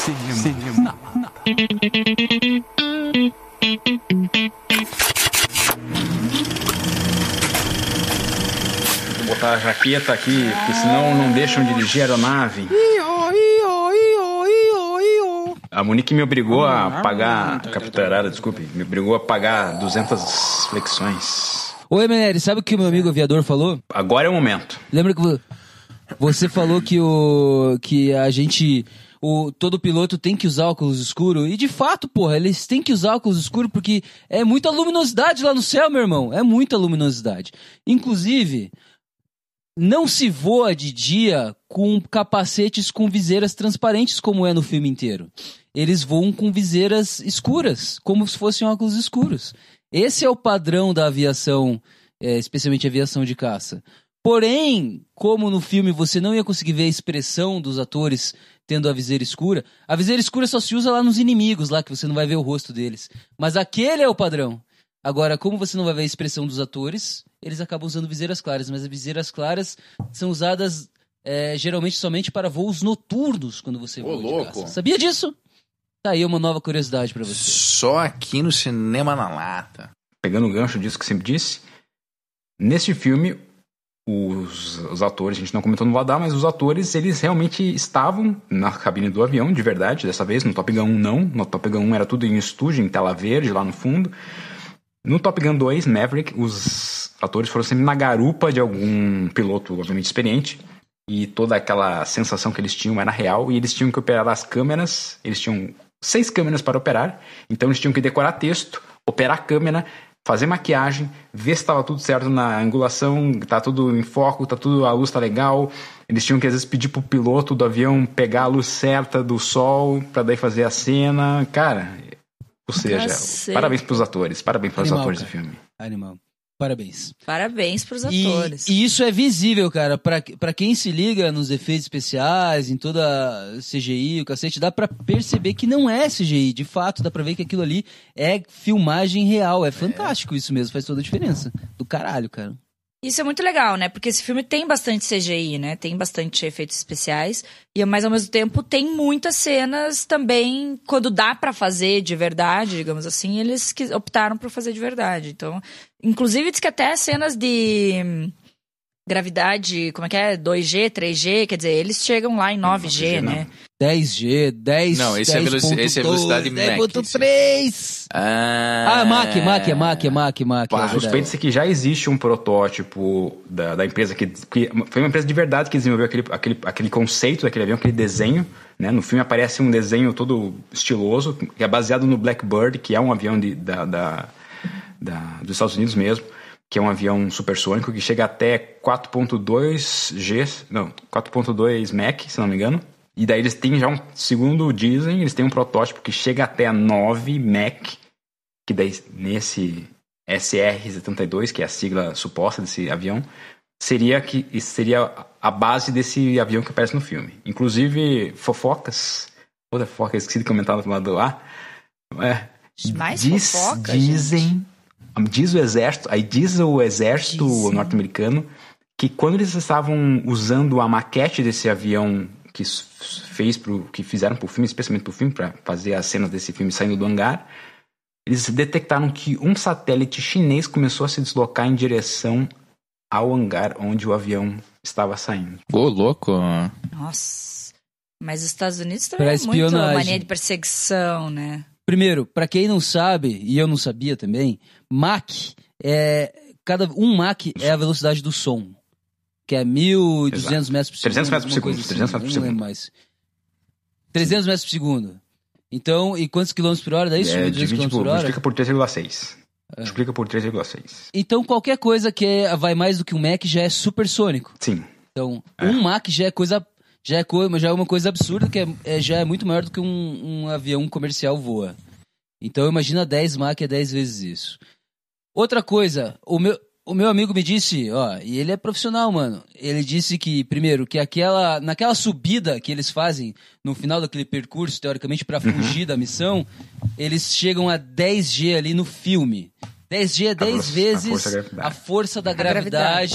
Cinema. Vou botar a jaqueta aqui, porque senão não deixam dirigir a aeronave. A Monique me obrigou a pagar... Capitã Arara, desculpe. Me obrigou a pagar 200 flexões. Oi, Meneri, sabe o que o meu amigo aviador falou? Agora é o momento. Lembra que você falou que a gente... todo piloto tem que usar óculos escuros. E de fato, porra, eles têm que usar óculos escuros porque é muita luminosidade lá no céu, meu irmão. É muita luminosidade. Inclusive, não se voa de dia com capacetes com viseiras transparentes como é no filme inteiro. Eles voam com viseiras escuras, como se fossem óculos escuros. Esse é o padrão da aviação, especialmente aviação de caça. Porém, como no filme você não ia conseguir ver a expressão dos atores tendo a viseira escura só se usa lá nos inimigos, lá que você não vai ver o rosto deles. Mas aquele é o padrão. Agora, como você não vai ver a expressão dos atores, eles acabam usando viseiras claras. Mas as viseiras claras são usadas geralmente somente para voos noturnos, quando você voa de caça. Sabia disso? Tá aí uma nova curiosidade pra você. Só aqui no Cinema na Lata. Pegando o gancho disso que sempre disse, neste filme... Os atores, a gente não comentou no Vadar, mas os atores, eles realmente estavam na cabine do avião, de verdade, dessa vez. No Top Gun 1 não, no Top Gun 1 era tudo em estúdio, em tela verde, lá no fundo. No Top Gun 2, Maverick, os atores foram sempre na garupa de algum piloto, obviamente, experiente. E toda aquela sensação que eles tinham era real, e eles tinham que operar as câmeras, eles tinham 6 câmeras para operar, então eles tinham que decorar texto, operar a câmera, fazer maquiagem, ver se estava tudo certo na angulação, tá tudo em foco, a luz tá legal. Eles tinham que às vezes pedir pro piloto do avião pegar a luz certa do sol pra daí fazer a cena. Cara, ou seja, parabéns pros atores, parabéns pros atores do filme. Animal. Parabéns. Parabéns pros atores. E isso é visível, cara. Pra quem se liga nos efeitos especiais, em toda a CGI, o cacete, dá pra perceber que não é CGI. De fato, dá pra ver que aquilo ali é filmagem real. É fantástico isso mesmo, faz toda a diferença. Do caralho, cara. Isso é muito legal, né? Porque esse filme tem bastante CGI, né? Tem bastante efeitos especiais. Mas, ao mesmo tempo, tem muitas cenas também... Quando dá pra fazer de verdade, digamos assim, eles optaram por fazer de verdade. Então, inclusive, diz que até cenas de gravidade... Como é que é? 2G, 3G... Quer dizer, eles chegam lá em 9G, né? 10G, 10... Não, esse é a velocidade Mach. 10.3... Mach. Suspeita-se que já existe um protótipo da empresa que foi uma empresa de verdade que desenvolveu aquele conceito daquele avião, aquele desenho, né? No filme aparece um desenho todo estiloso, que é baseado no Blackbird, que é um avião dos Estados Unidos mesmo, que é um avião supersônico que chega até 4.2 Mach, se não me engano. E daí eles têm já segundo dizem, eles têm um protótipo que chega até 9 Mach, que daí nesse SR-72, que é a sigla suposta desse avião, seria a base desse avião que aparece no filme. Inclusive, fofocas, esqueci de comentar no lado lá. Diz o exército norte-americano que quando eles estavam usando a maquete desse avião que fizeram pro filme, especialmente pro filme, para fazer as cenas desse filme saindo do hangar, eles detectaram que um satélite chinês começou a se deslocar em direção ao hangar onde o avião estava saindo. Ô, louco! Nossa, mas os Estados Unidos também pra é muito mania de perseguição, né? Primeiro, pra quem não sabe, e eu não sabia também, Mach um Mach é a velocidade do som. Que é 1.200 metros por segundo. 300 metros por segundo. Assim, 300 metros por segundo. Mais. 300 metros por segundo. Então, e quantos quilômetros por hora? É isso? Multiplica por 3,6. Multiplica por 3,6. Então, qualquer coisa que vai mais do que um Mach já é supersônico. Sim. Então, um Mach já é uma coisa absurda, que já é muito maior do que um avião comercial voa. Então, imagina 10 Mach é 10 vezes isso. Outra coisa, o meu amigo me disse, e ele é profissional, mano. Ele disse que, primeiro, que naquela subida que eles fazem no final daquele percurso, teoricamente, pra fugir da missão, eles chegam a 10G ali no filme. 10G é 10 vezes a força da gravidade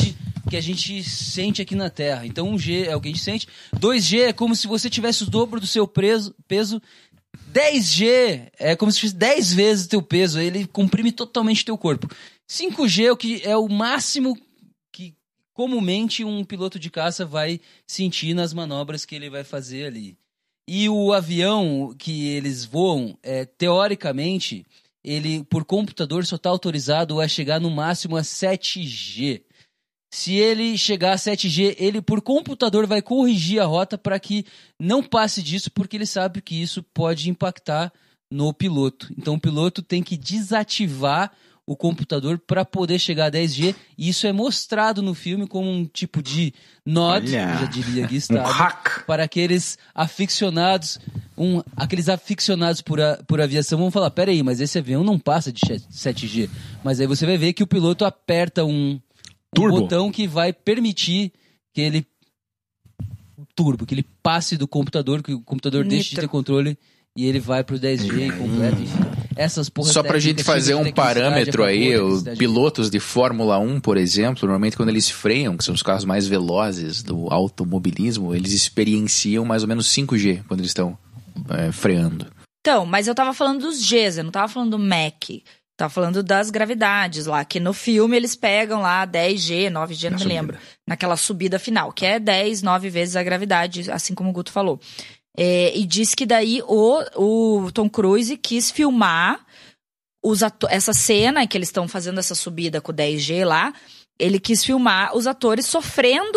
que a gente sente aqui na Terra. Então 1G é o que a gente sente. 2G é como se você tivesse o dobro do seu peso. 10G é como se fosse 10 vezes o teu peso. Ele comprime totalmente o teu corpo. 5G é o que é o máximo que comumente um piloto de caça vai sentir nas manobras que ele vai fazer ali. E o avião que eles voam, teoricamente, ele por computador só está autorizado a chegar no máximo a 7G. Se ele chegar a 7G, ele por computador vai corrigir a rota para que não passe disso, porque ele sabe que isso pode impactar no piloto. Então o piloto tem que desativar o computador para poder chegar a 10G, e isso é mostrado no filme como um tipo de nod, já diria Gui Stado, para aqueles aficionados, por aviação vão falar, peraí, mas esse avião não passa de 7G. Mas aí você vai ver que o piloto aperta um botão que vai permitir que ele que ele passe do computador, que o computador deixe de ter controle e ele vai pro 10G completo, enfim. Essas porras só pra gente fazer um parâmetro aí, os pilotos de Fórmula 1, por exemplo, normalmente quando eles freiam, que são os carros mais velozes do automobilismo, eles experienciam mais ou menos 5G quando eles estão freando. Então, mas eu tava falando dos Gs, eu não tava falando do Mach. Tava falando das gravidades lá, que no filme eles pegam lá 10G, 9G, não me lembro, naquela subida final, que é 10, 9 vezes a gravidade, assim como o Guto falou. E diz que daí o Tom Cruise quis filmar essa cena em que eles estão fazendo essa subida com o 10G lá, ele quis filmar os atores sofrendo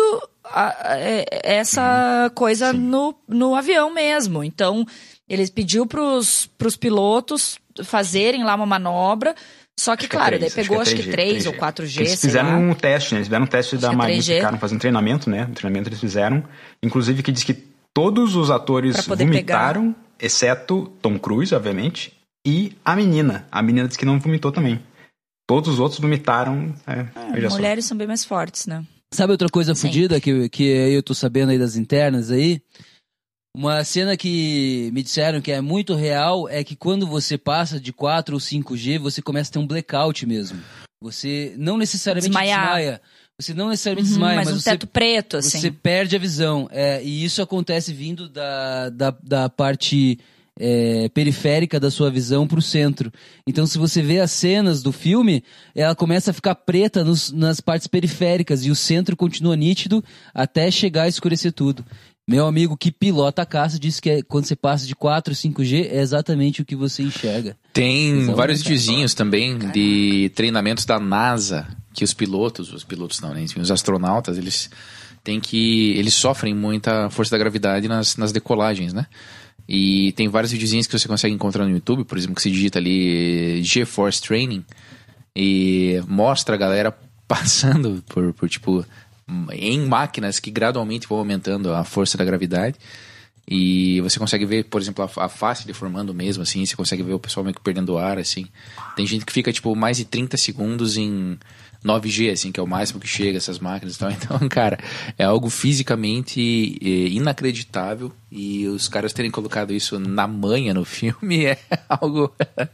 essa coisa no avião mesmo. Então, ele pediu pros pilotos fazerem lá uma manobra, só que, claro, daí pegou acho que 3 ou 4G, eles fizeram um teste, né? Eles fizeram um teste da Marinha, ficaram fazendo treinamento, né? O treinamento eles fizeram, inclusive que diz que todos os atores vomitaram, exceto Tom Cruise, obviamente, e a menina. A menina disse que não vomitou também. Todos os outros vomitaram. Mulheres são bem mais fortes, né? Sabe outra coisa fodida que eu tô sabendo aí das internas aí? Uma cena que me disseram que é muito real é que quando você passa de 4 ou 5G, você começa a ter um blackout mesmo. Você não necessariamente desmaia. Você não necessariamente desmaia, mas um teto preto, assim. Você perde a visão. E isso acontece vindo da parte periférica da sua visão pro centro. Então, se você vê as cenas do filme, ela começa a ficar preta nas partes periféricas e o centro continua nítido até chegar a escurecer tudo. Meu amigo que pilota a caça disse que quando você passa de 4, 5G é exatamente o que você enxerga. Tem vários videozinhos também de treinamentos da NASA que os pilotos não, né? Enfim, os astronautas, eles sofrem muita força da gravidade nas decolagens, né? E tem vários videozinhos que você consegue encontrar no YouTube, por exemplo, que você digita ali GeForce Training e mostra a galera passando por tipo em máquinas que gradualmente vão aumentando a força da gravidade, e você consegue ver, por exemplo, a face deformando mesmo, assim, você consegue ver o pessoal meio que perdendo ar, assim. Tem gente que fica, tipo, mais de 30 segundos em 9G, assim, que é o máximo que chega essas máquinas e tal. Então, cara, é algo fisicamente inacreditável, e os caras terem colocado isso na manha no filme é algo...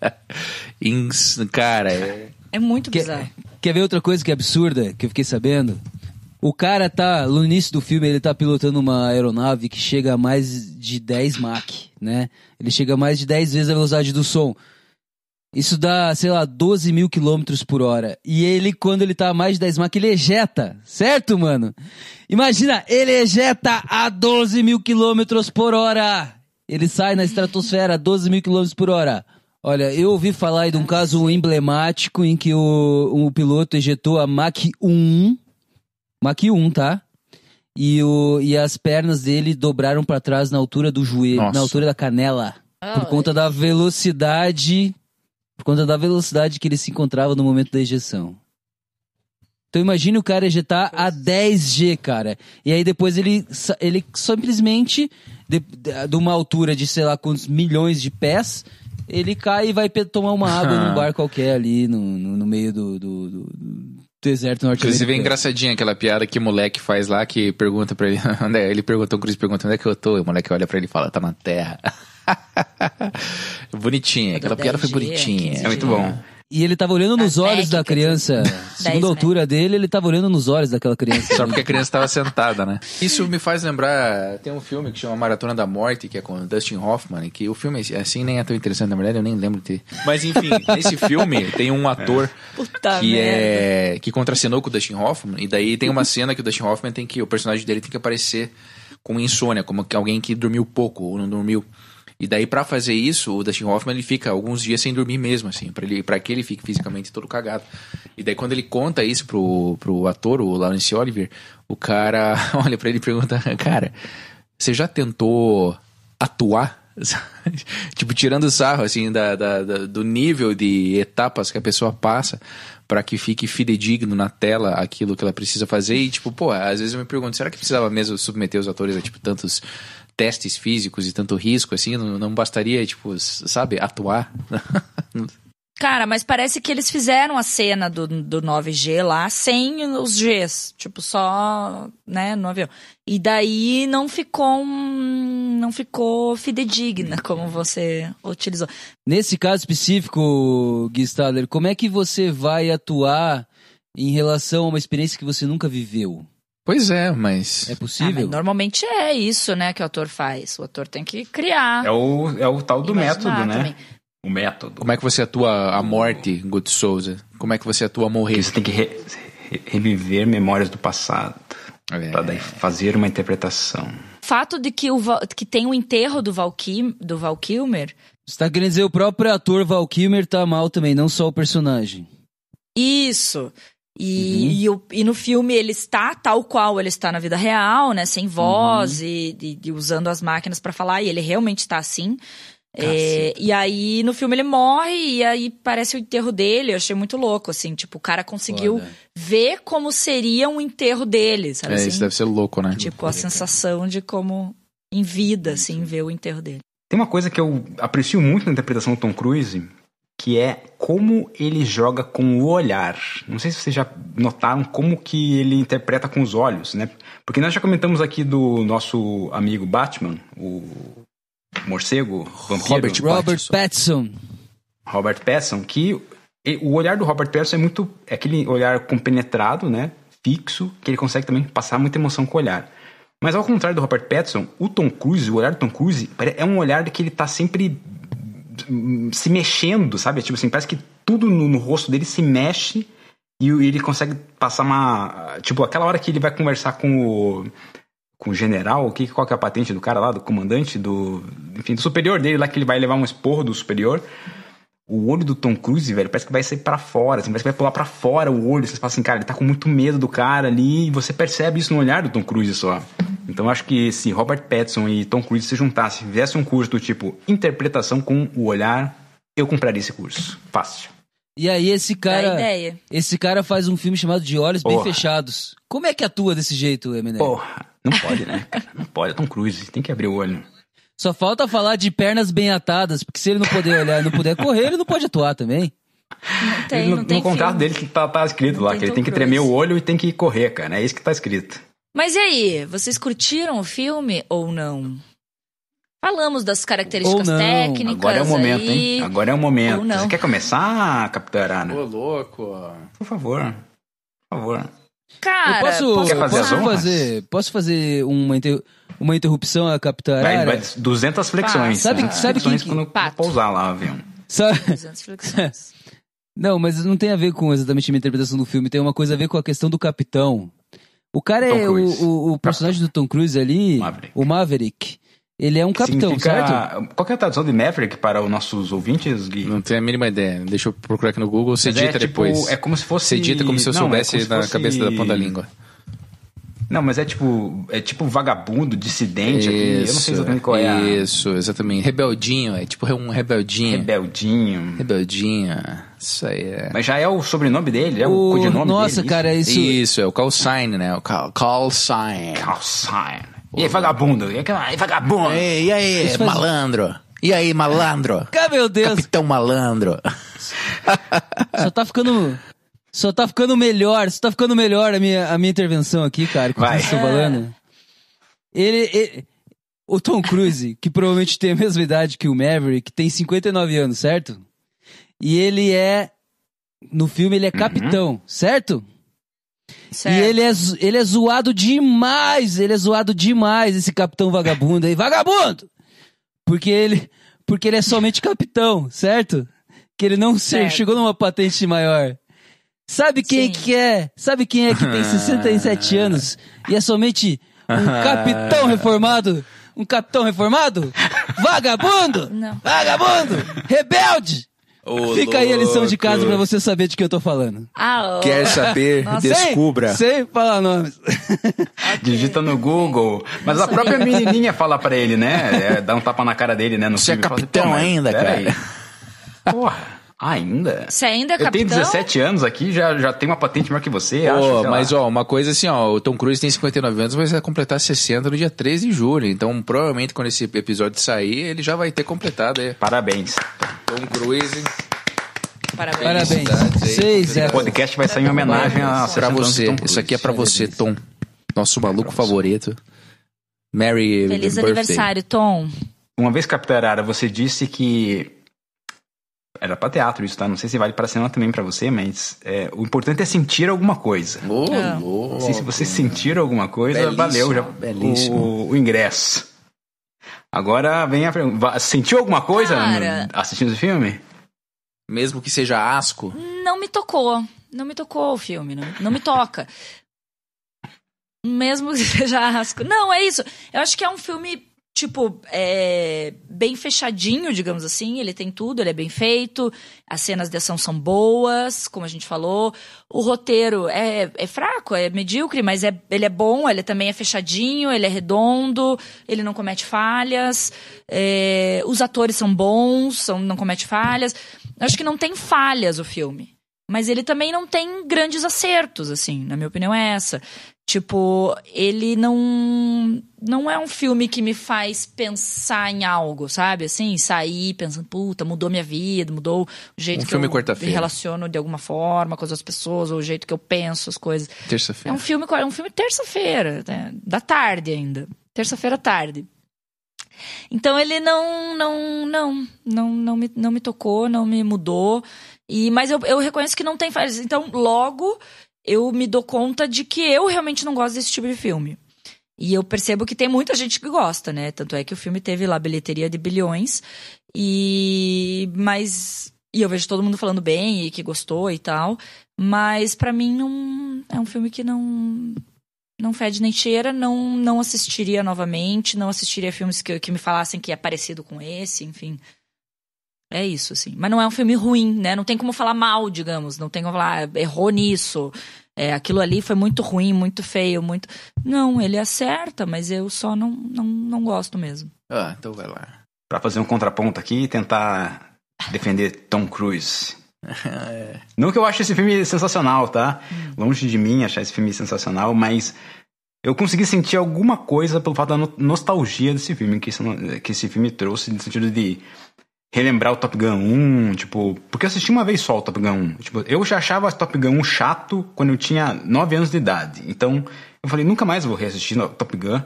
cara, é muito bizarro. Quer ver outra coisa que é absurda, que eu fiquei sabendo? O cara no início do filme, ele tá pilotando uma aeronave que chega a mais de 10 Mach, né? Ele chega a mais de 10 vezes a velocidade do som. Isso dá, sei lá, 12 mil quilômetros por hora. E ele, quando ele tá a mais de 10 Mach, ele ejeta, certo, mano? Imagina, ele ejeta a 12 mil quilômetros por hora. Ele sai na estratosfera a 12 mil quilômetros por hora. Olha, eu ouvi falar aí de um caso emblemático em que o piloto ejetou a Mach 1... Mach 1, tá? E as pernas dele dobraram pra trás na altura do joelho, na altura da canela. Por conta da velocidade que ele se encontrava no momento da ejeção. Então imagine o cara ejetar a 10G, cara. E aí depois ele simplesmente, de uma altura de sei lá quantos milhões de pés, ele cai e vai tomar uma água num bar qualquer ali no meio do deserto norte-americano. Inclusive é engraçadinha aquela piada que o moleque faz lá, que pergunta pra ele, ele pergunta, o Cruz pergunta, onde é que eu tô? E o moleque olha pra ele e fala, tá na Terra. Bonitinha, aquela piada foi bonitinha. É muito bom. E ele tava olhando nos olhos da criança. Segundo a altura dele, ele tava olhando nos olhos daquela criança. Só porque a criança estava sentada, né? Isso me faz lembrar... Tem um filme que chama Maratona da Morte, que é com o Dustin Hoffman, e que o filme, assim, nem é tão interessante, na verdade, eu nem lembro de ter. Mas, enfim, nesse filme tem um ator que contracenou com o Dustin Hoffman, e daí tem uma cena que o Dustin Hoffman tem que... O personagem dele tem que aparecer com insônia, como alguém que dormiu pouco ou não dormiu. E daí, pra fazer isso, o Dustin Hoffman, ele fica alguns dias sem dormir mesmo, assim, pra que ele fique fisicamente todo cagado. E daí, quando ele conta isso pro ator, o Laurence Olivier, o cara olha pra ele e pergunta, cara, você já tentou atuar? Tipo, tirando sarro, assim, do nível de etapas que a pessoa passa pra que fique fidedigno na tela aquilo que ela precisa fazer. E, tipo, pô, às vezes eu me pergunto, será que precisava mesmo submeter os atores a, tipo, tantos testes físicos e tanto risco, assim? Não bastaria, tipo, sabe, atuar? Cara, mas parece que eles fizeram a cena do 9G lá sem os Gs, tipo, só, né, no avião. E daí não ficou fidedigna, como você utilizou. Nesse caso específico, Gui Stadler, como é que você vai atuar em relação a uma experiência que você nunca viveu? Pois é, mas... É possível? Mas normalmente é isso, né, que o ator faz. O ator tem que criar. É o tal do método, né? Também. O método. Como é que você atua a morte, Guto Souza? Como é que você atua a morrer? Que você tem que reviver memórias do passado. Pra daí fazer uma interpretação. O fato de que tem o enterro do Val Kilmer... Você tá querendo dizer o próprio ator Val Kilmer tá mal também, não só o personagem. Isso. E no filme ele está tal qual ele está na vida real, né? Sem voz e usando as máquinas pra falar. E ele realmente está assim. E aí no filme ele morre e aí parece o enterro dele. Eu achei muito louco, assim. Tipo, o cara conseguiu ver como seria um enterro dele, sabe assim? Isso deve ser louco, né? Tipo, a sensação de como em vida, assim, ver o enterro dele. Tem uma coisa que eu aprecio muito na interpretação do Tom Cruise, que é como ele joga com o olhar. Não sei se vocês já notaram como que ele interpreta com os olhos, né? Porque nós já comentamos aqui do nosso amigo Batman, o morcego, vampiro. Robert Pattinson, que o olhar do Robert Pattinson é aquele olhar compenetrado, né? Fixo, que ele consegue também passar muita emoção com o olhar. Mas ao contrário do Robert Pattinson, o olhar do Tom Cruise é um olhar que ele tá sempre se mexendo, sabe? Tipo assim, parece que tudo no rosto dele se mexe e ele consegue passar uma... Tipo, aquela hora que ele vai conversar com o general, qual que é a patente do cara lá, do comandante, enfim, do superior dele lá, que ele vai levar um esporro do superior. O olho do Tom Cruise, velho, parece que vai sair pra fora, assim, parece que vai pular pra fora o olho. Você fala assim, cara, ele tá com muito medo do cara ali, e você percebe isso no olhar do Tom Cruise só. Então eu acho que se Robert Pattinson e Tom Cruise se juntassem, fizessem um curso do tipo interpretação com o olhar, eu compraria esse curso. Fácil. E aí esse cara faz um filme chamado De Olhos Bem Fechados. Como é que atua desse jeito, Eminem? Porra, não pode, né, cara? Não pode, é Tom Cruise, tem que abrir o olho. Só falta falar de pernas bem atadas, porque se ele não puder olhar e não puder correr, ele não pode atuar também. Não tem no contrato dele que tá escrito lá, que ele tem que tremer o olho e tem que correr, cara. É isso que tá escrito. Mas e aí, vocês curtiram o filme ou não? Falamos das características técnicas. Agora é o momento, aí. hein? Agora é o momento. Ou não. Você quer começar, Capitã Arana? Ô, louco. Por favor. Cara, posso fazer uma interrupção a Capitã Arara? Vai 200 flexões. Sabe flexões quem quando pousar lá o avião. 200 flexões. Não, mas não tem a ver com exatamente a minha interpretação do filme. Tem uma coisa a ver com a questão do capitão. O cara é o personagem do Tom Cruise ali, o Maverick. Ele é um capitão, certo? Qual que é a tradução de Maverick para os nossos ouvintes, Gui? Não tenho a mínima ideia. Deixa eu procurar aqui no Google. Você edita depois. É como se fosse... Você edita como se eu soubesse na cabeça da ponta da língua. Não, mas é tipo vagabundo, dissidente. Isso, aqui. Eu não sei exatamente qual é Isso, exatamente. Rebeldinho, é tipo um rebeldinho. Rebeldinho. Isso aí é... Mas já é o sobrenome dele, é o codinome dele. Nossa, cara, isso... Isso, é o call sign, né? O call sign. E aí, vagabundo? E aí, vagabundo? E aí, malandro? E aí, malandro? Meu Deus. Capitão Malandro. Só tá ficando melhor a minha intervenção aqui, cara, com o que vocês estão falando. O Tom Cruise, que provavelmente tem a mesma idade que o Maverick, tem 59 anos, certo? E ele é No filme ele é capitão, certo? Certo. E ele é zoado demais, esse capitão vagabundo aí. Vagabundo! Porque ele é somente capitão, certo? Que ele não chegou numa patente maior. Sabe quem que é? Sabe quem é que tem 67 anos e é somente um capitão reformado? Um capitão reformado? Vagabundo! Não. Vagabundo! Rebelde! Fica aí a lição de casa pra você saber de que eu tô falando. Quer saber? Descubra. Sem falar nomes. Okay. Digita no Google. Mas a própria menininha fala pra ele, né? Dá um tapa na cara dele, né? No Você é filme, fala assim, capitão "Pô, mas ainda, peraí." cara? Porra, ainda? Você ainda é Eu tenho capitão? 17 anos aqui, já tenho uma patente maior que você, acho. sei lá. Mas uma coisa assim, o Tom Cruise tem 59 anos, mas vai completar 60 no dia 13 de julho. Então, provavelmente, quando esse episódio sair, ele já vai ter completado aí. Parabéns. Tom Cruise. Parabéns. O podcast vai sair em homenagem a Pra 60 anos de você. Tom Cruise. Isso aqui é pra você, Tom. Nosso maluco favorito. Merry Feliz birthday. aniversário, Tom. Uma vez, Capitã Arara, você disse que era pra teatro isso, tá? Não sei se vale pra cinema também pra você, mas o importante é sentir alguma coisa. Assim, se você sentir alguma coisa, Belíssimo, valeu já belíssimo. o ingresso. Agora vem a pergunta. Sentiu alguma coisa assistindo esse filme? Mesmo que seja asco. Não me tocou. Não me tocou o filme. Não me toca. Mesmo que seja asco. Não, é isso. Eu acho que é um filme, tipo, bem fechadinho, digamos assim. Ele tem tudo, ele é bem feito. As cenas de ação são boas, como a gente falou. O roteiro é fraco, é medíocre, mas ele é bom, ele também é fechadinho, ele é redondo, ele não comete falhas. Os atores são bons, não comete falhas. Eu acho que não tem falhas o filme. Mas ele também não tem grandes acertos, assim, na minha opinião é essa. Tipo, ele não é um filme que me faz pensar em algo, sabe? Assim, sair pensando, puta, mudou minha vida, mudou o jeito que eu me relaciono de alguma forma com as outras pessoas, ou o jeito que eu penso as coisas. Terça-feira. É um filme terça-feira, né? Da tarde ainda. Terça-feira à tarde. Então ele não me tocou, não me mudou. Mas eu reconheço que não tem falhas. Então, logo, eu me dou conta de que eu realmente não gosto desse tipo de filme. E eu percebo que tem muita gente que gosta, né? Tanto é que o filme teve lá bilheteria de bilhões. E eu vejo todo mundo falando bem e que gostou e tal. Mas pra mim não é um filme que não fede nem cheira, não assistiria novamente, não assistiria filmes que me falassem que é parecido com esse, enfim. É isso, assim. Mas não é um filme ruim, né? Não tem como falar mal, digamos. Não tem como falar, errou nisso. Aquilo ali foi muito ruim, muito feio, muito... Não, ele acerta, mas eu só não gosto mesmo. Então vai lá. Pra fazer um contraponto aqui e tentar defender Tom Cruise. Não que eu ache esse filme sensacional, tá? Longe de mim achar esse filme sensacional, mas eu consegui sentir alguma coisa pelo fato da nostalgia desse filme, que esse filme trouxe, no sentido de relembrar o Top Gun 1, tipo... Porque eu assisti uma vez só o Top Gun 1. Tipo, eu já achava o Top Gun 1 chato quando eu tinha 9 anos de idade. Então, eu falei, nunca mais vou reassistir o Top Gun.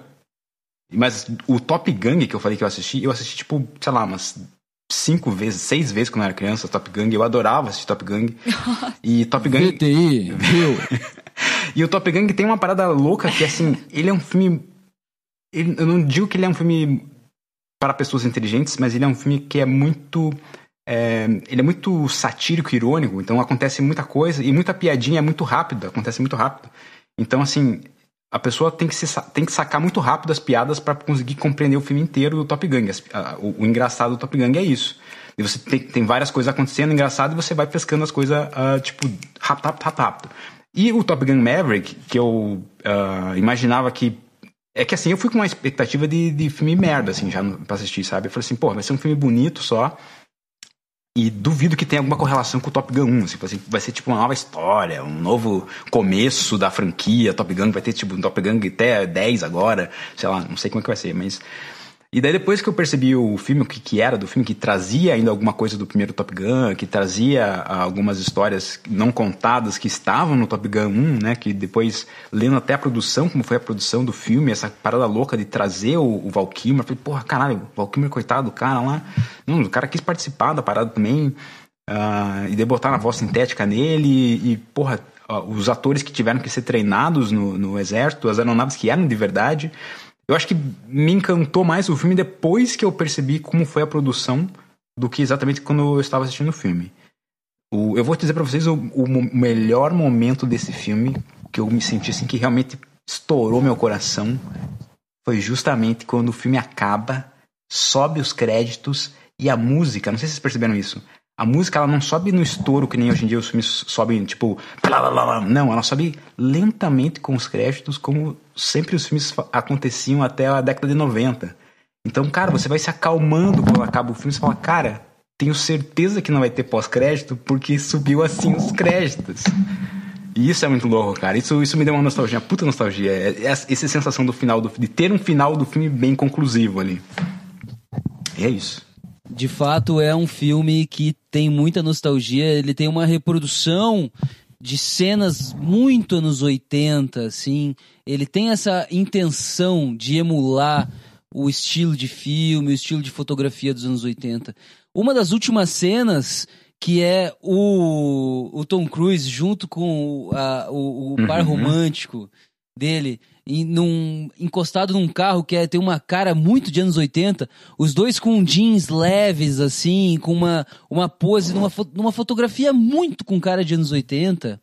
Mas o Top Gun que eu falei que eu assisti, tipo, sei lá, umas 6 vezes quando eu era criança, Top Gun. Eu adorava assistir Top Gun. E Top Gun... VTI, viu? E o Top Gun tem uma parada louca que, assim, ele é um filme... Eu não digo que ele é um filme para pessoas inteligentes, mas ele é um filme que é muito... ele é muito satírico e irônico, então acontece muita coisa, e muita piadinha é muito rápida, acontece muito rápido. Então, assim, a pessoa tem que sacar muito rápido as piadas para conseguir compreender o filme inteiro do Top Gun. O engraçado do Top Gun é isso. E você tem várias coisas acontecendo, engraçado, e você vai pescando as coisas, tipo, rápido. E o Top Gun Maverick, que eu imaginava que... É que assim, eu fui com uma expectativa de filme merda, assim, já pra assistir, sabe? Eu falei assim, pô, vai ser um filme bonito só. E duvido que tenha alguma correlação com o Top Gun 1. Assim, vai ser tipo uma nova história, um novo começo da franquia. Top Gun vai ter tipo um Top Gun até 10 agora. Sei lá, não sei como é que vai ser, mas... E daí depois que eu percebi o filme, o que era do filme, que trazia ainda alguma coisa do primeiro Top Gun, que trazia algumas histórias não contadas que estavam no Top Gun 1, né, que depois, lendo até a produção, como foi a produção do filme, essa parada louca de trazer o Val Kilmer, eu falei, porra, caralho, o Val Kilmer, coitado do cara lá, não, o cara quis participar da parada também, e daí botaram a voz sintética nele e porra, os atores que tiveram que ser treinados no exército, as aeronaves que eram de verdade. Eu acho que me encantou mais o filme depois que eu percebi como foi a produção do que exatamente quando eu estava assistindo o filme. Eu vou dizer pra vocês o melhor momento desse filme, que eu me senti assim, que realmente estourou meu coração, foi justamente quando o filme acaba, sobe os créditos e a música, não sei se vocês perceberam isso, a música ela não sobe no estouro que nem hoje em dia os filmes sobem tipo blá, blá, blá, blá. Não, ela sobe lentamente com os créditos, como sempre os filmes aconteciam até a década de 90. Então, cara, você vai se acalmando quando acaba o filme, você fala, cara, tenho certeza que não vai ter pós-crédito porque subiu assim os créditos. E isso é muito louco, cara. Isso me deu uma nostalgia, uma puta nostalgia. Essa sensação do final de ter um final do filme bem conclusivo ali. E é isso. De fato, é um filme que tem muita nostalgia. Ele tem uma reprodução de cenas muito anos 80, assim. Ele tem essa intenção de emular o estilo de filme, o estilo de fotografia dos anos 80. Uma das últimas cenas, que é o Tom Cruise junto com o par romântico dele, encostado num carro que tem uma cara muito de anos 80, os dois com jeans leves, assim, com uma pose, numa fotografia muito com cara de anos 80.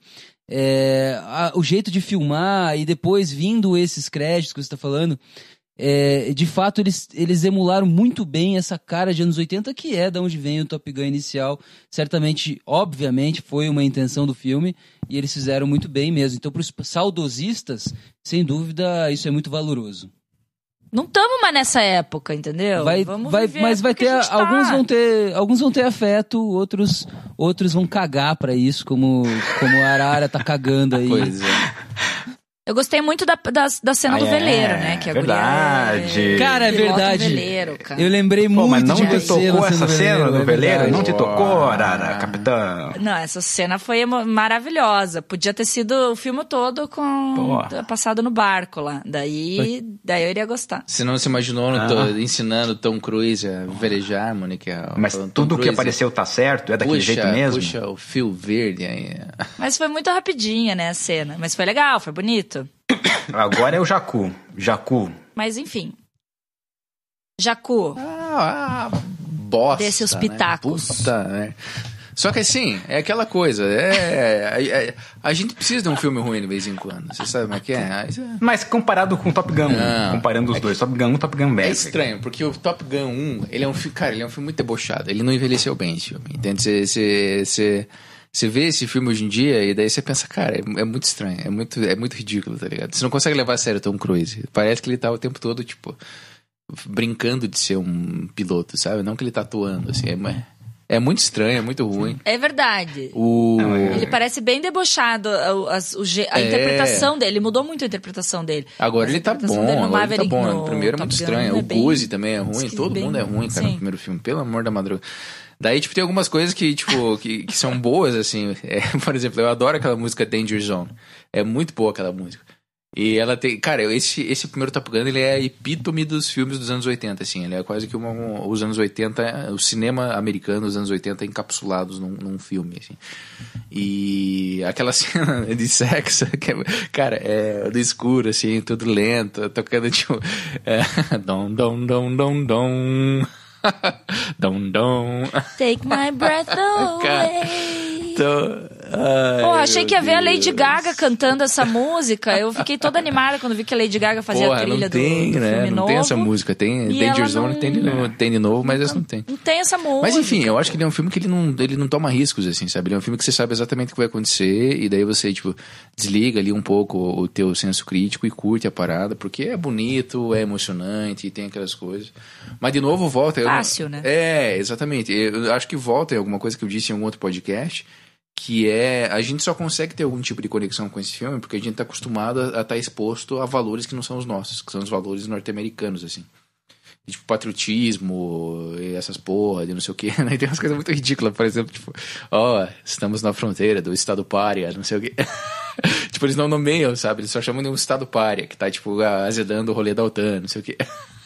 O jeito de filmar e depois vindo esses créditos que você está falando, de fato eles emularam muito bem essa cara de anos 80, que é da onde vem o Top Gun inicial. Certamente, obviamente, foi uma intenção do filme e eles fizeram muito bem mesmo. Então, para os saudosistas, sem dúvida, isso é muito valoroso. Não estamos mais nessa época, entendeu? Mas vai ter, alguns vão ter afeto, outros vão cagar pra isso, como a Arara tá cagando aí. Pois é. Eu gostei muito da cena do veleiro, né? Que a verdade. Cara, é verdade. Veleiro, cara. Eu lembrei muito mas não de te tocou essa cena do veleiro? Não te tocou, tocou, Arara, capitã? Não, essa cena foi maravilhosa. Podia ter sido o filme todo passado no barco lá. Daí eu iria gostar. Você não se imaginou ensinando Tom Cruise a velejar, Monique? Mas tudo que apareceu tá certo? É daquele jeito mesmo? Puxa o fio verde aí. Mas foi muito rapidinha, né, a cena. Mas foi legal, foi bonito. Agora é o Jacu. Mas enfim. Jacu. Bosta. Desce os pitacos. Né? Puta, né? Só que assim, é aquela coisa. A gente precisa de um filme ruim de vez em quando. Você sabe como é que é? Mas comparado com o Top Gun 1, comparando os dois, Top Gun 1 e Top Gun Maverick. É estranho, porque o Top Gun 1, ele é um filme muito debochado. Ele não envelheceu bem esse filme. Entende? Você vê esse filme hoje em dia e daí você pensa, cara, é muito estranho, é muito ridículo, tá ligado? Você não consegue levar a sério o Tom Cruise. Parece que ele tá o tempo todo, tipo, brincando de ser um piloto, sabe? Não que ele tá atuando, assim. É muito estranho, é muito ruim. É verdade. Ele parece bem debochado. A interpretação dele, ele mudou muito a interpretação dele. Agora ele tá bom, No primeiro é muito estranho. O Goose também é ruim, todo mundo é ruim, cara, no primeiro filme. Pelo amor da madrugada. Daí, tipo, tem algumas coisas que, tipo, que são boas, assim. Por exemplo, eu adoro aquela música Danger Zone. É muito boa aquela música. E ela tem... Cara, esse primeiro Top Gun, ele é a epítome dos filmes dos anos 80, assim. Ele é quase que os anos 80... O cinema americano dos anos 80 encapsulados num filme, assim. E aquela cena de sexo, que cara, do escuro, assim, tudo lento, tocando, tipo... Dom, dom, dom, dom, dom... Dom, dom. Take my breath away. Achei que ia ver a Lady Gaga cantando essa música. Eu fiquei toda animada quando vi que a Lady Gaga fazia a trilha do filme novo. Não tem essa música. Tem Danger Zone, tem de novo, mas essa não tem. Não tem essa música. Mas enfim, eu acho que ele é um filme que ele não toma riscos, assim, sabe? Ele é um filme que você sabe exatamente o que vai acontecer e daí você, tipo, desliga ali um pouco o teu senso crítico e curte a parada, porque é bonito, é emocionante e tem aquelas coisas. Mas de novo volta... Fácil, né? Exatamente. Eu acho que volta em alguma coisa que eu disse em algum outro podcast, que a gente só consegue ter algum tipo de conexão com esse filme porque a gente tá acostumado a estar exposto a valores que não são os nossos, que são os valores norte-americanos, assim. E, tipo, patriotismo e essas porra de não sei o quê. Né? Tem umas coisas muito ridículas, por exemplo, tipo, estamos na fronteira do estado pária, não sei o quê. Tipo, eles não nomeiam, sabe? Eles só chamam de um estado pária, que tá, tipo, azedando o rolê da OTAN, não sei o quê.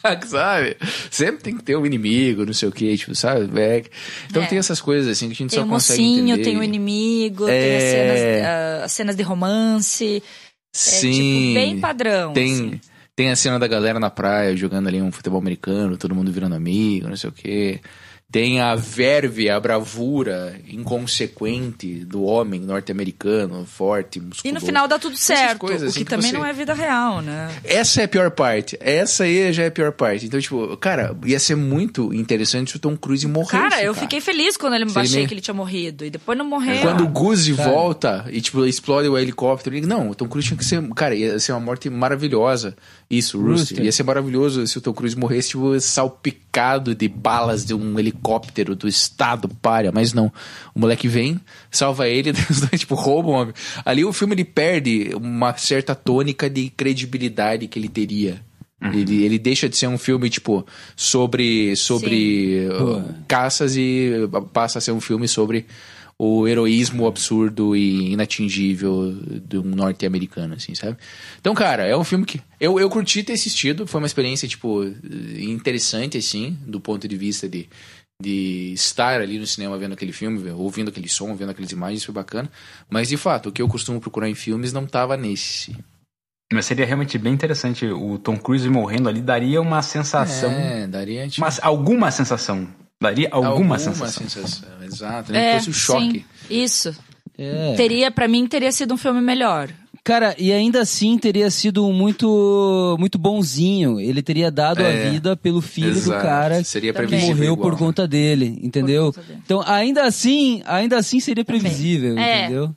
sabe? Sempre tem que ter um inimigo, não sei o que, tipo, sabe? Então tem essas coisas assim que a gente tem só o consegue mocinho, entender. tem o inimigo, tem as cenas de romance. Sim. Tipo, bem padrão. Assim. Tem a cena da galera na praia jogando ali um futebol americano, todo mundo virando amigo, não sei o quê. Tem a verve, a bravura inconsequente do homem norte-americano, forte, musculoso. E no final dá tudo certo, coisas, o assim, que também você... não é vida real, né? Essa é a pior parte. Essa aí já é a pior parte. Então, tipo, cara, ia ser muito interessante se o Tom Cruise morresse. Cara, eu fiquei feliz quando eu achei que ele tinha morrido. E depois não morreu. Quando o Guzzi volta e, tipo, explode o helicóptero. Não, o Tom Cruise tinha que ser... Cara, ia ser uma morte maravilhosa. Isso, Rooster. Ia ser maravilhoso se o Tom Cruise morresse, tipo, salpicado de balas de um helicóptero do estado pária. Mas não. O moleque vem, salva ele, tipo, roubam. Ali o filme, ele perde uma certa tônica de credibilidade que ele teria. Ele deixa de ser um filme, tipo, sobre caças e passa a ser um filme sobre o heroísmo absurdo e inatingível de um norte-americano, assim, sabe? Então, cara, é um filme que eu curti ter assistido. Foi uma experiência, tipo, interessante, assim, do ponto de vista de estar ali no cinema vendo aquele filme, ouvindo aquele som, vendo aquelas imagens, foi bacana. Mas, de fato, o que eu costumo procurar em filmes não tava nesse. Mas seria realmente bem interessante. O Tom Cruise morrendo ali daria uma sensação. Daria... Tipo... Mas alguma sensação. Daria alguma sensação. Exato. Nem que fosse o choque. Sim, isso. Pra mim, teria sido um filme melhor. Cara, e ainda assim teria sido muito muito bonzinho. Ele teria dado a vida pelo filho do cara que morreu por conta dele, entendeu? Conta dele. Então, ainda assim seria previsível, entendeu?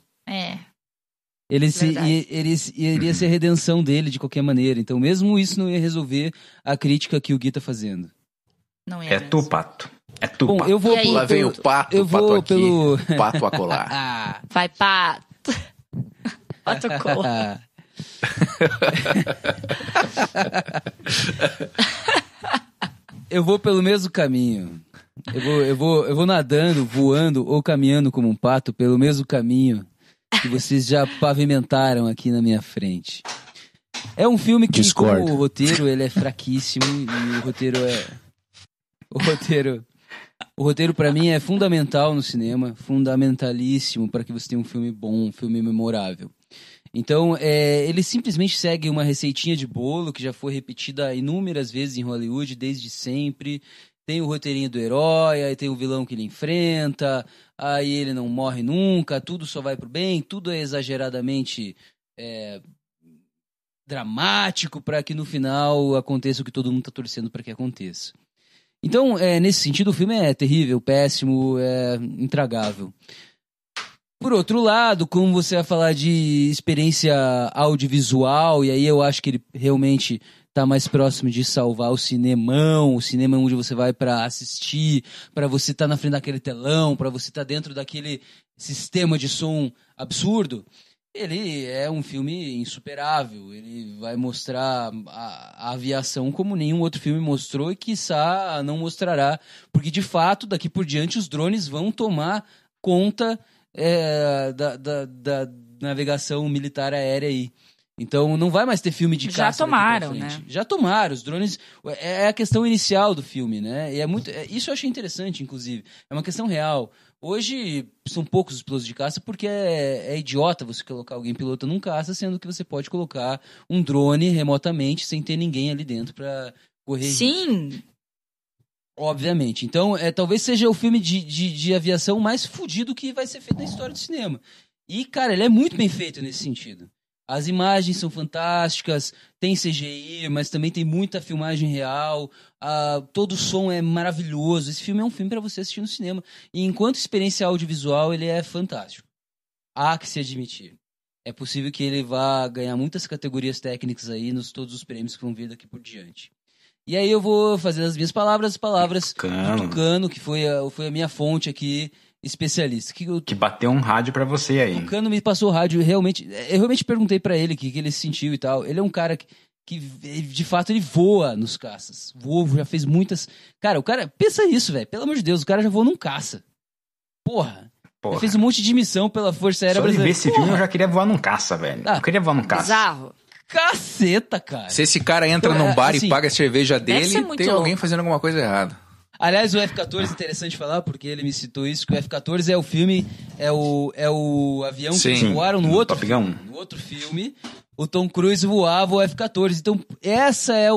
Iria ser a redenção dele de qualquer maneira. Então, mesmo isso não ia resolver a crítica que o Gui tá fazendo. Não é tu, Pato. É tu, Bom, Pato. eu vou Lá vem o Pato, eu Pato vou aqui, pelo... Pato a colar. Vai, Pato. Pato colar. Eu vou pelo mesmo caminho. Eu vou nadando, voando ou caminhando como um pato pelo mesmo caminho que vocês já pavimentaram aqui na minha frente. É um filme que, como o roteiro, ele é fraquíssimo e o roteiro para mim é fundamental no cinema, fundamentalíssimo para que você tenha um filme bom, um filme memorável. Então, ele simplesmente segue uma receitinha de bolo que já foi repetida inúmeras vezes em Hollywood, desde sempre. Tem o roteirinho do herói, aí tem o vilão que ele enfrenta, aí ele não morre nunca, tudo só vai pro bem, tudo é exageradamente dramático para que no final aconteça o que todo mundo tá torcendo para que aconteça. Então, nesse sentido, o filme é terrível, péssimo, intragável. Por outro lado, como você vai falar de experiência audiovisual, e aí eu acho que ele realmente tá mais próximo de salvar o cinema onde você vai para assistir, para você estar na frente daquele telão, para você estar dentro daquele sistema de som absurdo. Ele é um filme insuperável, ele vai mostrar a aviação como nenhum outro filme mostrou e quiçá não mostrará, porque de fato daqui por diante os drones vão tomar conta da navegação militar aérea aí. Então não vai mais ter filme de caça. Já tomaram, né? Já tomaram, os drones é a questão inicial do filme, né? E isso eu achei interessante, inclusive. É uma questão real. Hoje são poucos os pilotos de caça porque é idiota você colocar alguém piloto num caça, sendo que você pode colocar um drone remotamente sem ter ninguém ali dentro para correr. Sim! Obviamente. Então, talvez seja o filme de aviação mais fudido que vai ser feito na história do cinema. E, cara, ele é muito bem feito nesse sentido. As imagens são fantásticas, tem CGI, mas também tem muita filmagem real, todo o som é maravilhoso. Esse filme é um filme para você assistir no cinema. E enquanto experiência audiovisual, ele é fantástico. Há que se admitir. É possível que ele vá ganhar muitas categorias técnicas aí nos todos os prêmios que vão vir daqui por diante. E aí eu vou fazer as minhas palavras do Tucano, que foi a minha fonte aqui, especialista. Que bateu um rádio pra você aí. O Tucano me passou o rádio, eu realmente perguntei pra ele o que ele sentiu e tal. Ele é um cara que de fato, ele voa nos caças. Já fez muitas... Cara, o cara... Pensa isso, velho. Pelo amor de Deus, o cara já voou num caça. Porra. Ele fez um monte de missão pela Força Aérea Brasileira. Só de ver esse filme, eu já queria voar num caça, velho. Eu queria voar num caça. Bizarro. caceta, cara. Se esse cara entra Então, num bar assim, e paga a cerveja deve dele, ser muito tem louco. alguém fazendo alguma coisa errada. Aliás, o F-14 é interessante falar, porque ele me citou isso, que o F-14 é o filme, é o avião que eles Sim, voaram no no outro Top filme. Gun. No outro filme, o Tom Cruise voava o F-14. Então, essa é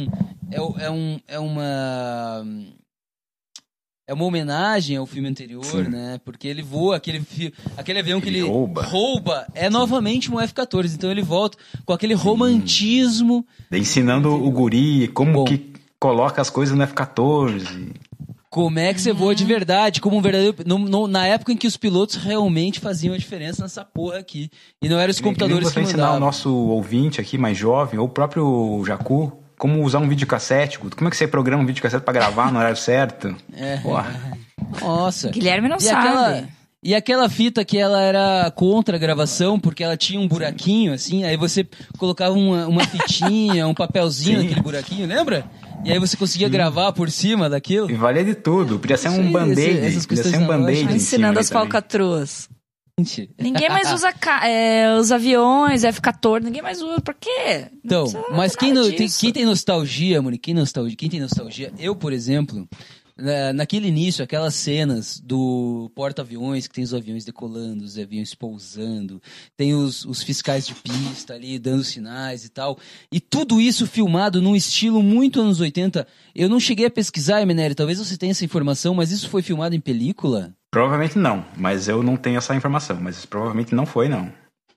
uma homenagem ao filme anterior, Sim. né? Porque ele voa, aquele avião que Ele ele rouba. é novamente um F-14. Então ele volta com aquele romantismo. Ensinando o guri como Bom. que coloca as coisas no F-14. Como é que você voa de verdade, como um verdadeiro... na época em que os pilotos realmente faziam a diferença nessa porra aqui. E não eram os computadores você que vai ensinar o mandavam. nosso ouvinte aqui, mais jovem, ou o próprio Jacu, como usar um videocassete. Como é que você programa um videocassete pra gravar no horário certo? Porra. Nossa. Guilherme não E sabe. E aquela fita que ela era contra a gravação, porque ela tinha um buraquinho, assim, aí você colocava uma fitinha, um papelzinho Sim. naquele buraquinho, lembra? E aí você conseguia gravar por cima daquilo. E valia de tudo. Podia ser Isso um aí, band-aid. essas Podia ser questões um band-aid analógicas. em cima Ensinando ali as também. falcatruas. Gente. Ninguém mais usa os aviões, F-14, ninguém mais usa. Por quê? Não Então, precisa mas nada disso. quem tem nostalgia, Moni, quem tem nostalgia, eu, por exemplo, naquele início, aquelas cenas do porta-aviões, que tem os aviões decolando, os aviões pousando, tem os fiscais de pista ali dando sinais e tal, e tudo isso filmado num estilo muito anos 80. Eu não cheguei a pesquisar, Emenério, talvez você tenha essa informação, mas isso foi filmado em película? Provavelmente não, mas eu não tenho essa informação. Mas provavelmente não foi, não.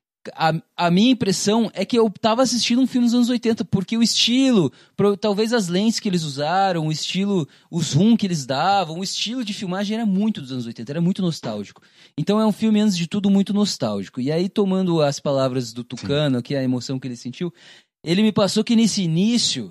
A minha impressão é que eu tava assistindo um filme dos anos 80, porque o estilo, talvez as lentes que eles usaram, o estilo, o zoom que eles davam, o estilo de filmagem era muito dos anos 80, era muito nostálgico. Então é um filme, antes de tudo, muito nostálgico. E aí, tomando as palavras do Tucano, que é a emoção que ele sentiu, ele me passou que nesse início,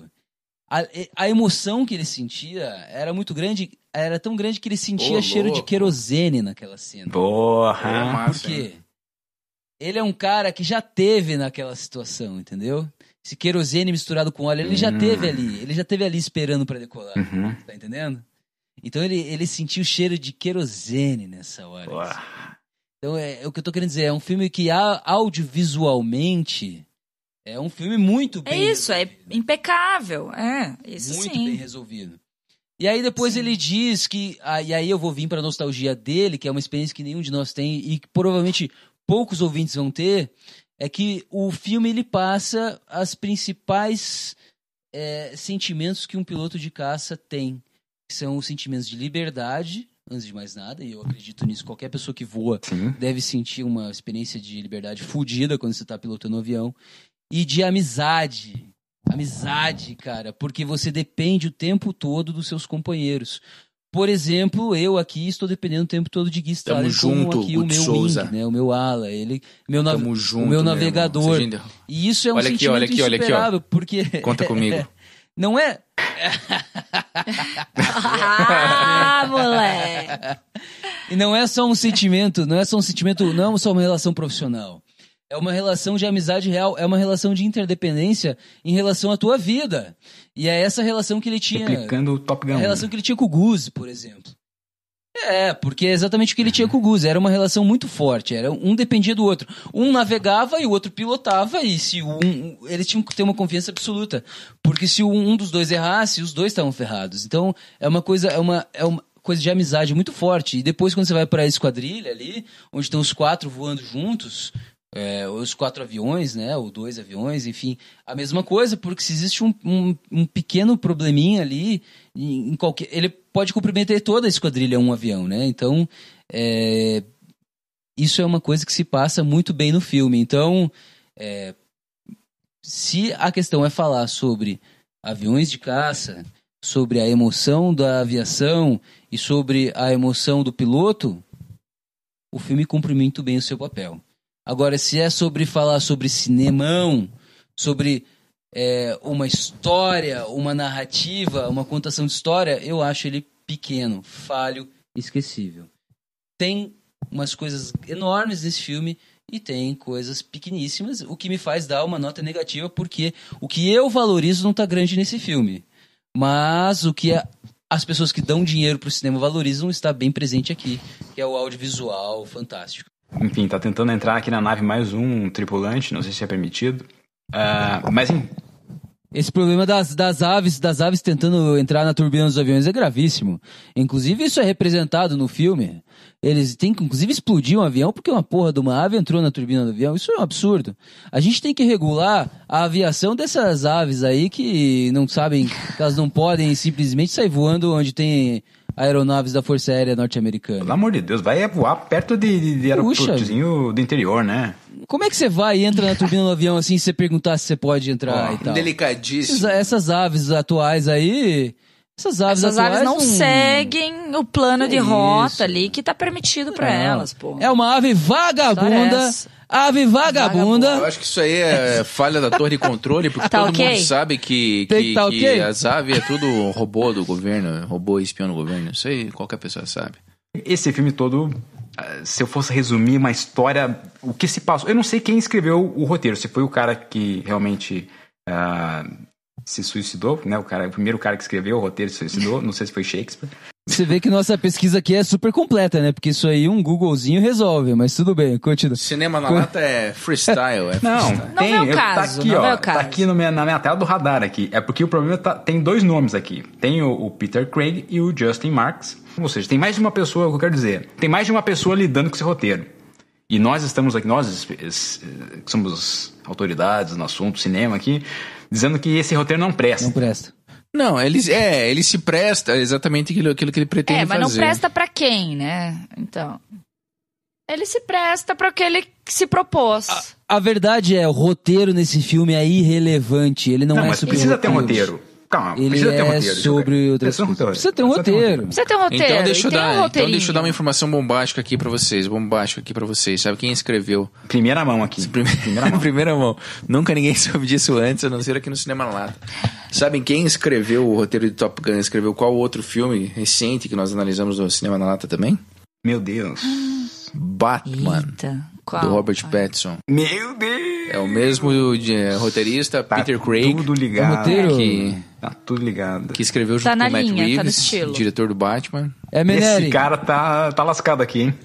a emoção que ele sentia era muito grande, era tão grande que ele sentia cheiro de louco. querosene naquela cena. Porra. massa, Por quê? Ele é um cara que já teve naquela situação, entendeu? Esse querosene misturado com óleo, ele já teve ali esperando pra decolar, tá entendendo? Então ele sentiu o cheiro de querosene nessa hora. Porra. assim. Então é o que eu tô querendo dizer, é um filme que audiovisualmente é um filme muito É bem isso, é impecável. É, isso muito sim. bem resolvido. E aí depois ele diz que... e aí eu vou vir pra nostalgia dele, que é uma experiência que nenhum de nós tem e que provavelmente poucos ouvintes vão ter, é que o filme ele passa as principais sentimentos que um piloto de caça tem. Que são os sentimentos de liberdade, antes de mais nada, e eu acredito nisso, qualquer pessoa que voa Sim. deve sentir uma experiência de liberdade fodida quando você está pilotando um avião. E de amizade. Amizade, cara, porque você depende o tempo todo dos seus companheiros. Por exemplo, eu aqui estou dependendo o tempo todo de Gui Stalin, junto, como aqui o Guto meu Souza. Wing, né, o meu ala, Tamo junto, o meu meu navegador. irmão. E isso é um Olha aqui, sentimento olha aqui, olha aqui, ó. insuperável, porque... Conta comigo. Não é... Ah, moleque. E não é só um sentimento, não é só uma relação profissional. É uma relação de amizade real, é uma relação de interdependência em relação à tua vida. E é essa relação que ele tinha... Replicando o Top Gun. A relação que ele tinha com o Goose, por exemplo. Porque é exatamente o que ele tinha com o Goose. Era uma relação muito forte. Um dependia do outro. Um navegava e o outro pilotava. E se eles tinham que ter uma confiança absoluta. Porque se um dos dois errasse, os dois estavam ferrados. Então, é uma coisa de amizade muito forte. E depois, quando você vai para a esquadrilha ali, onde estão os 4 voando juntos... os 4 aviões, né, ou 2 aviões, enfim, a mesma coisa, porque se existe um pequeno probleminha ali, ele pode comprometer toda a esquadrilha um avião, né, então isso é uma coisa que se passa muito bem no filme. Então, se a questão é falar sobre aviões de caça, sobre a emoção da aviação e sobre a emoção do piloto, o filme cumpre muito bem o seu papel. Agora, se é sobre falar sobre cinemão, sobre uma história, uma narrativa, uma contação de história, eu acho ele pequeno, falho, esquecível. Tem umas coisas enormes nesse filme e tem coisas pequeníssimas, o que me faz dar uma nota negativa, porque o que eu valorizo não está grande nesse filme. Mas o que as pessoas que dão dinheiro para o cinema valorizam está bem presente aqui, que é o audiovisual fantástico. Enfim, tá tentando entrar aqui na nave mais um tripulante, não sei se é permitido. Mas Esse problema das aves tentando entrar na turbina dos aviões é gravíssimo. Inclusive, isso é representado no filme. Eles têm que, inclusive, explodir um avião porque uma porra de uma ave entrou na turbina do avião. Isso é um absurdo. A gente tem que regular a aviação dessas aves aí que não sabem, que elas não podem simplesmente sair voando onde tem aeronaves da Força Aérea Norte-Americana. pelo amor de Deus, vai voar perto de aeroportozinho do interior, né? Como é que você vai e entra na turbina do avião assim, se você perguntar se você pode entrar e tal? Delicadíssimo. Essas aves atuais aí... Essas aves não seguem o plano de rota ali que tá permitido pra elas, pô. É uma ave vagabunda. Ave vagabunda. Eu acho que isso aí é falha da torre de controle, porque Tá todo ok? mundo sabe que as aves é tudo robô do governo, robô espião do governo. Isso aí qualquer pessoa sabe. Esse filme todo, se eu fosse resumir uma história, o que se passou... Eu não sei quem escreveu o roteiro, se foi o cara que realmente se suicidou, né? O primeiro cara que escreveu o roteiro se suicidou, não sei se foi Shakespeare. Você vê que nossa pesquisa aqui é super completa, né? Porque isso aí um Googlezinho resolve, mas tudo bem, continua. Cinema na lata é freestyle. Não, Não é o caso, tá aqui, não ó, é o caso. tá aqui na minha tela do radar aqui. É porque o problema tem dois nomes aqui. Tem o Peter Craig e o Justin Marks. Ou seja, tem mais de uma pessoa, o que eu quero dizer. Tem mais de uma pessoa lidando com esse roteiro. E nós estamos aqui, nós que somos autoridades no assunto, cinema aqui, dizendo que esse roteiro não presta. Não presta. Não, ele se presta exatamente aquilo que ele pretende fazer. Mas não presta pra quem, né? Então... Ele se presta para o que ele se propôs. A verdade é, o roteiro nesse filme é irrelevante. Ele não é mas sobre precisa ter um roteiros. roteiro. Calma, Ele precisa ter um é roteiro. sobre outras coisas. Precisa ter um roteiro. Precisa ter um roteiro. Então deixa eu um dar uma informação bombástica aqui pra vocês. Sabe quem escreveu? Primeira mão aqui. Primeira mão. Nunca ninguém soube disso antes, a não ser aqui no Cinema na Lata. Sabem quem escreveu o roteiro de Top Gun? Escreveu qual outro filme recente que nós analisamos no Cinema na Lata também? Meu Deus. Batman. Eita, qual? Do Robert Pattinson. Meu Deus. É o mesmo roteirista, Peter Craig. Tudo ligado. roteiro? Tá tudo ligado. Que escreveu junto Tá na com o Matt linha, tá no Reeves, estilo. diretor do Batman. É Meneri. Esse cara tá lascado aqui, hein?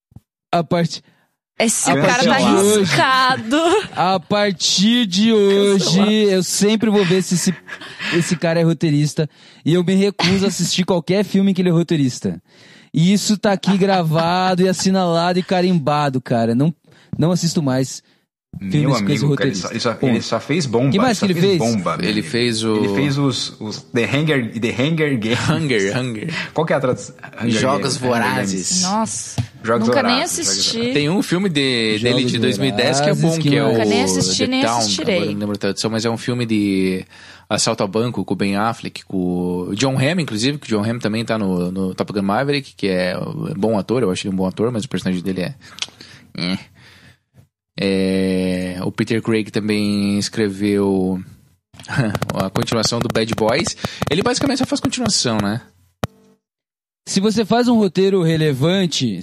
Esse A cara tá partir de hoje. riscado. A partir de hoje, eu sempre vou ver se esse cara é roteirista. E eu me recuso a assistir qualquer filme que ele é roteirista. E isso tá aqui gravado e assinalado e carimbado, cara. Não assisto mais filmes Meu com esse amigo, cara, roteirista. ele só fez bomba. Que mais que ele fez? Bomba, Ele amigo. fez o... Ele fez os The Hunger Games. Hunger. Qual que é a tradução? Hunger Jogos Games. Vorazes. Nossa, Jogos nunca nem Vorazes, assisti. Tem um filme dele Jogos de 2010 que é bom, Vorazes, que é o nunca nem assisti, The nem Town. assistirei. Agora não lembro a tradução, mas é um filme de assalto a banco com o Ben Affleck, com o John Hamm, inclusive, que o John Hamm também tá no Top Gun Maverick, que é bom ator, eu acho ele um bom ator, mas o personagem dele o Peter Craig também escreveu a continuação do Bad Boys. Ele basicamente só faz continuação, né? Se você faz um roteiro relevante...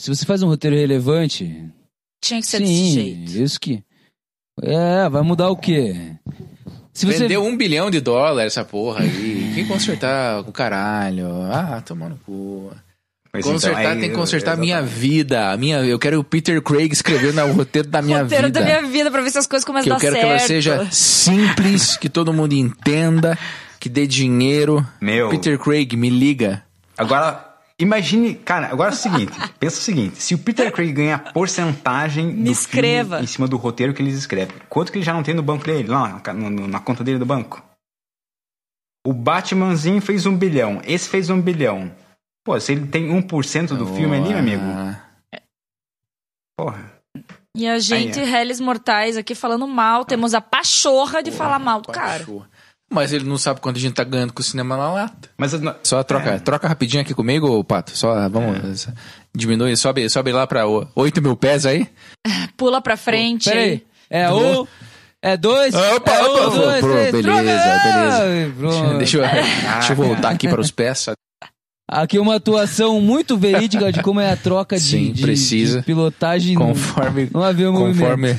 Tinha que ser desse jeito. Isso que... vai mudar o quê? Se você... Vendeu $1 bilhão essa porra aí. Quem consertar o caralho? Toma no cu. Mas Consertar então, tem que consertar a minha vida. Eu quero o Peter Craig escrevendo o roteiro da minha Roteiro vida. da minha vida pra ver se as coisas começam Que a eu dar quero certo. que ela seja simples, que todo mundo entenda, que dê dinheiro. Meu. Peter Craig, me liga. Agora, imagine... Cara, agora é o seguinte. Pensa o seguinte. Se o Peter Craig ganhar porcentagem do escreva. filme em cima do roteiro que eles escrevem, quanto que ele já não tem no banco dele? Lá, na conta dele do banco? O Batmanzinho fez 1 bilhão. Esse fez 1 bilhão. Pô, se ele tem 1% do filme ali, meu amigo... Porra. E a gente, réis mortais aqui falando mal, temos a pachorra de falar mal do cara. Mas ele não sabe quanto a gente tá ganhando com o Cinema na Lata. Mas... Só troca rapidinho aqui comigo, Pato. Só, vamos... Diminui, sobe lá pra 8 mil pés aí. Pula pra frente. Peraí. É 2? Opa, beleza. Pronto. Deixa eu voltar aqui para os pés. Aqui uma atuação muito verídica de como é a troca Sim, de precisa. pilotagem Conforme no avião movimento.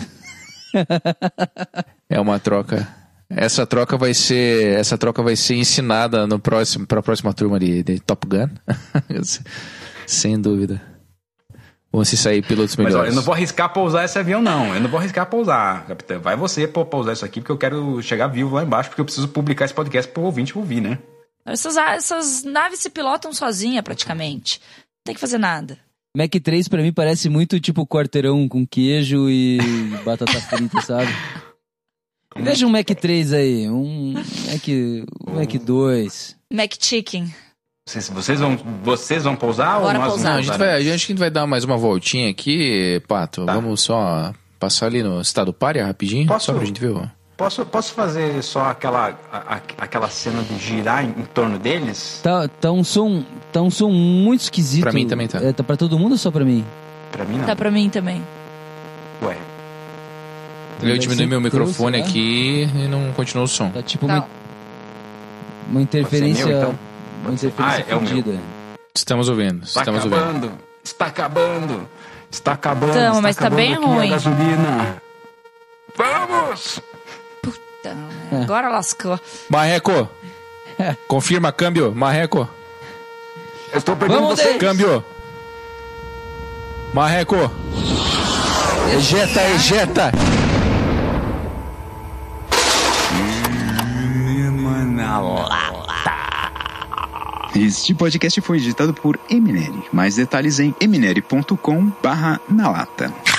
É uma troca. Essa troca vai ser ensinada para a próxima turma de Top Gun. Sem dúvida. Ou se sair pilotos Mas melhores? ó, eu não vou arriscar pousar esse avião, não. Eu não vou arriscar pousar, capitão. Vai você pousar isso aqui, porque eu quero chegar vivo lá embaixo, porque eu preciso publicar esse podcast pro ouvinte ouvir, né? Essas naves se pilotam sozinha, praticamente. Não tem que fazer nada. Mac 3 pra mim parece muito tipo quarteirão com queijo e batata frita, sabe? Veja um Mac 3 aí, um Mac 2. Mac Chicken. Vocês vão pousar Bora ou nós pousar. vamos Não, a gente vai dar mais uma voltinha aqui, Pato. Tá. Vamos só passar ali no estado párea rapidinho, Posso? só pra gente ver. Posso fazer só aquela cena de girar em torno deles? Tá um som muito esquisito. Pra mim também tá. Tá pra todo mundo ou só pra mim? Pra mim não. Tá pra mim também. Ué. Eu diminui meu microfone Será? aqui e não continuou o som. Tá tipo Não. uma interferência. Pode ser meu, então? Uma interferência é o meu. fodida. Estamos ouvindo, Está estamos ouvindo. acabando. Está acabando. Está acabando. Então, está mas tá acabando bem aqui ruim. a gasolina. Vamos! Então, agora lascou. Marreco! Confirma, câmbio, Marreco! Eu estou perdendo Vamos, vocês. Câmbio! Marreco! Ejeta! Este podcast foi editado por Emineri. Mais detalhes em emineri.com/nalata.